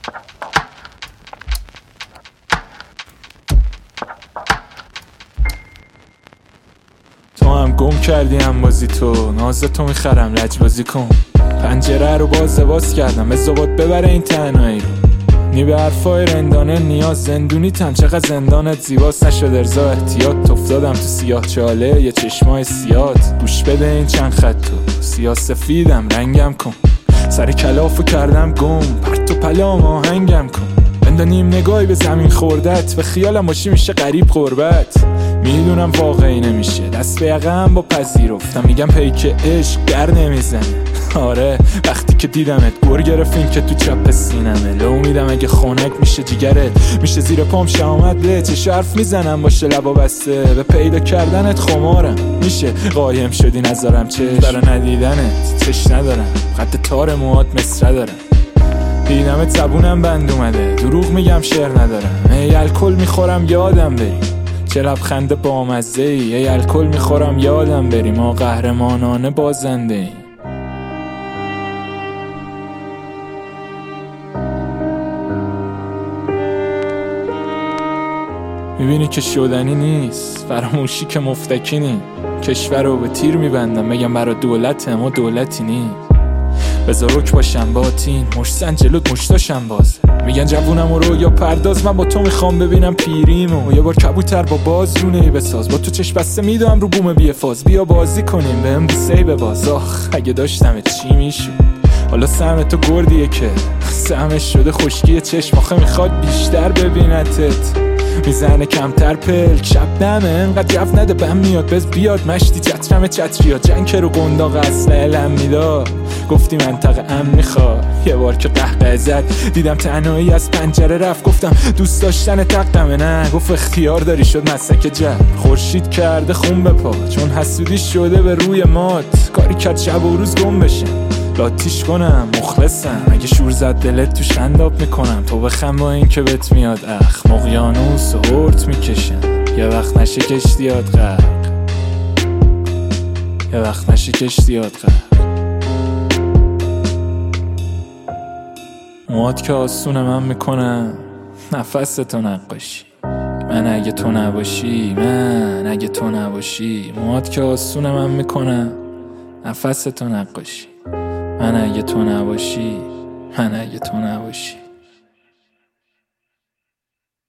تو هم گم کردی انبازی تو، نازتو میخرم لجبازی کن. پنجره رو باز کردم بزابات ببره این تنهایی رو. نی به حرفای رندانه نیاز زندونیتم، چقدر زندانت زیباست نشد ارزا احتیاط. افتادم تو سیاه چاله یه چشمای سیاد، گوش بده این چند خطو سیاه سفیدم رنگم کن. سر کلافو کردم گم، پرت و پلام آهنگم کن. بندانیم نگاهی به زمین خوردت، به خیالم باشی میشه غریب قربت. میدونم واقعی نمیشه دست به یقم با پذیرفتم، میگم پیک عشق گر نمیزنه. آره وقتی که دیدمت گر گرفتین که تو چپ سینمه. لو میدم اگه خونک میشه جیگرت، میشه زیر پام شامت به چش حرف میزنم باشه لبا بسته. به پیدا کردنت خمارم میشه قایم شدی نذارم چش برا ندیدنت. چش ندارم خط تار موهات مصره دارم، دیدمت زبونم بند اومده. دروغ میگم شعر ندارم، ای الکل میخورم یادم بری. چه لبخند بامزه ای، ای الکل میخورم یادم بری. ما قهرمانانه بازنده ایم. میبینی که شدنی نیست، فراموشی که مفتکی نی. کشور رو به تیر میبندم بگم برا دولت ما دولتی نیست. بذار رک باشم باتین مشتن جلوت مشتاشم باز. میگن جوونم رو یا پرداز، من با تو میخوام ببینم پیریمو. یه بار کبوتر با باز جونه بساز، با تو چشم بسته میدوام رو بوم بی فاز. بیا بازی کنیم بهم بوسه‌ای بباز. آخ اگه داشتم چی میشد. حالا سهم تو گردیه که سهمش شده خشکی چشم. آخه میخواد بیشتر ببینتت، میزنه کمتر پلک. شب نمه انقدر جف نده بهم میاد بز بیاد مشتی چترم چتریا. جنگ رو قنداق اصله لم میداد، گفتی منطقه امن میخواد. یه بار که قهقه زد دیدم تنهایی از پنجره رفت، گفتم دوست داشتن تقمه نه. گفت اختیار داری شد مسک جب. خورشید کرده خون به پا چون حسودی شده به روی مات. کاری کرد شب و روز گم بشم لاتیش کنم مخلصم. اگه شور زد دلت توش انداب میکنم. تو بخم با این که بهت میاد اخ مقیانوس و هرت میکشم. یه وقت نشه کشتیات غرق، یه وقت نشه کشتیات غرق. مواد که آسونه من میکنم نفستو نقاشی. من اگه تو نباشی، من اگه تو نباشی. مواد که آسونه من میکنم نفستو نقاشی. من اگه تو نباشی، من اگه تو نباشی.